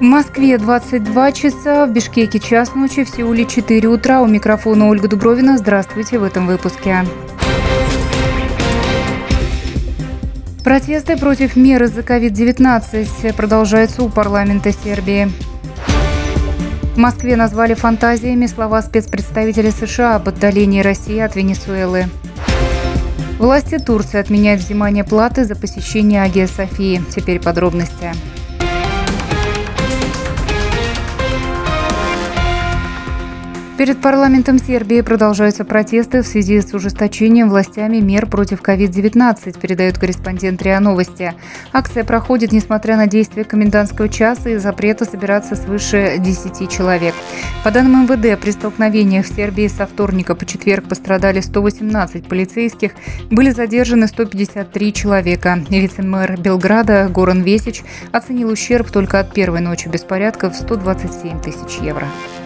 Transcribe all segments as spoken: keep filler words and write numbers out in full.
В Москве двадцать два часа, в Бишкеке час ночи, в Сеуле четыре утра. У микрофона Ольга Дубровина. Здравствуйте в этом выпуске. Протесты против мер из-за ковид девятнадцать продолжаются у парламента Сербии. В Москве назвали фантазиями слова спецпредставителя США об отдалении России от Венесуэлы. Власти Турции отменяют взимание платы за посещение Агия Софии. Теперь подробности. Перед парламентом Сербии продолжаются протесты в связи с ужесточением властями мер против ковид девятнадцать, передает корреспондент РИА Новости. Акция проходит несмотря на действие комендантского часа и запрета собираться свыше десяти человек. По данным эм вэ дэ, при столкновениях в Сербии со вторника по четверг пострадали сто восемнадцать полицейских, были задержаны сто пятьдесят три человека. Вице-мэр Белграда Горан Весич оценил ущерб только от первой ночи беспорядков в сто двадцать семь тысяч евро.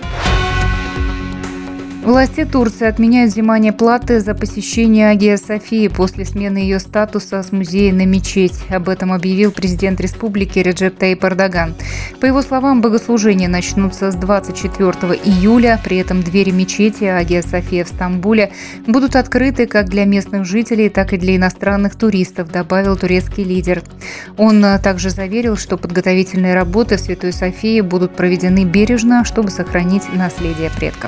Власти Турции отменяют взимание платы за посещение Агия Софии после смены ее статуса с музея на мечеть. Об этом объявил президент республики Реджеп Таyyip Эрдоган. По его словам, богослужения начнутся с двадцать четвёртого июля. При этом двери мечети Агия София в Стамбуле будут открыты как для местных жителей, так и для иностранных туристов, добавил турецкий лидер. Он также заверил, что подготовительные работы в Святой Софии будут проведены бережно, чтобы сохранить наследие предков.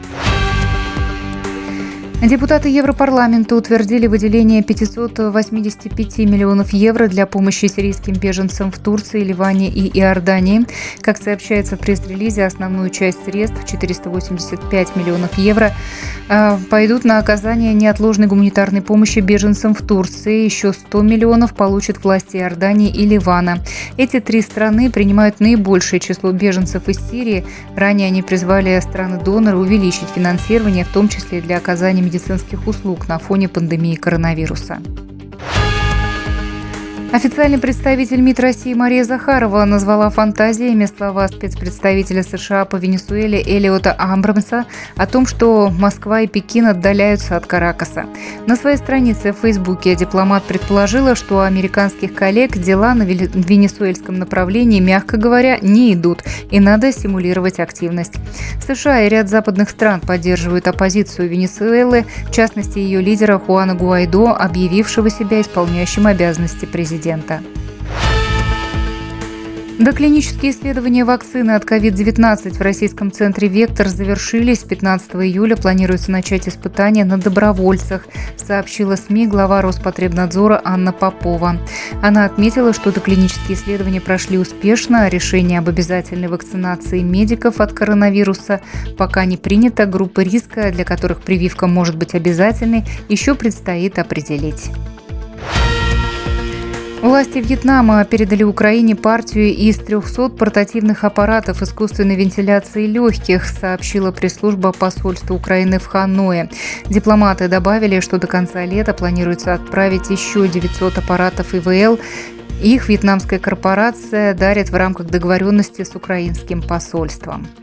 Депутаты Европарламента утвердили выделение пятьсот восемьдесят пять миллионов евро для помощи сирийским беженцам в Турции, Ливане и Иордании. Как сообщается в пресс-релизе, основную часть средств, четыреста восемьдесят пять миллионов евро, пойдут на оказание неотложной гуманитарной помощи беженцам в Турции. Еще сто миллионов получат власти Иордании и Ливана. Эти три страны принимают наибольшее число беженцев из Сирии. Ранее они призвали страны-доноры увеличить финансирование, в том числе для оказания медицинских услуг на фоне пандемии коронавируса. Официальный представитель МИД России Мария Захарова назвала фантазиями слова спецпредставителя США по Венесуэле Элиота Абрамса о том, что Москва и Пекин отдаляются от Каракаса. На своей странице в Фейсбуке дипломат предположила, что у американских коллег дела на венесуэльском направлении, мягко говоря, не идут, и надо стимулировать активность. США и ряд западных стран поддерживают оппозицию Венесуэлы, в частности ее лидера Хуана Гуайдо, объявившего себя исполняющим обязанности президента. Доклинические исследования вакцины от ковид девятнадцать в российском центре «Вектор» завершились. пятнадцатого июля планируется начать испытания на добровольцах, сообщила СМИ глава Роспотребнадзора Анна Попова. Она отметила, что доклинические исследования прошли успешно, а решение об обязательной вакцинации медиков от коронавируса пока не принято. Группы риска, для которых прививка может быть обязательной, еще предстоит определить. Власти Вьетнама передали Украине партию из трехсот портативных аппаратов искусственной вентиляции легких, сообщила пресс-служба посольства Украины в Ханое. Дипломаты добавили, что до конца лета планируется отправить еще девятьсот аппаратов и вэ эл. Их вьетнамская корпорация дарит в рамках договоренности с украинским посольством.